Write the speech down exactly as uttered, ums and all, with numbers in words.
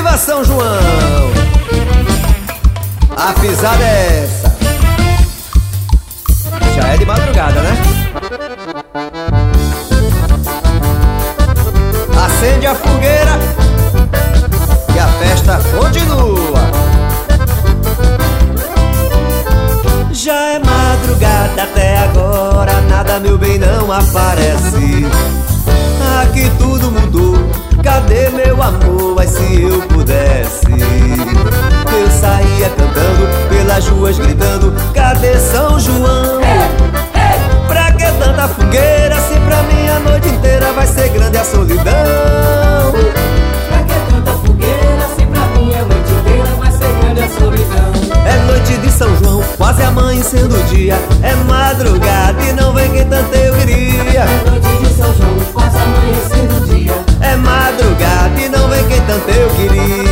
Viva São João! A pisada é essa. Já é de madrugada, né? Acende a fogueira e a festa continua. Já é madrugada, até agora nada, meu bem, não aparece. Aqui tudo mudou, cadê meu amor? Mas se eu pudesse, eu saía cantando pelas ruas gritando: cadê São João? Pra que tanta fogueira se pra mim a noite inteira vai ser grande a solidão? Pra que tanta fogueira se pra mim a noite inteira vai ser grande a solidão? É noite de São João, quase amanhecendo o dia. É madrugada e não vem quem tanto eu queria. É noite de São João, quase amanhecendo o dia. É madrugada e não vem quem tanto eu queria.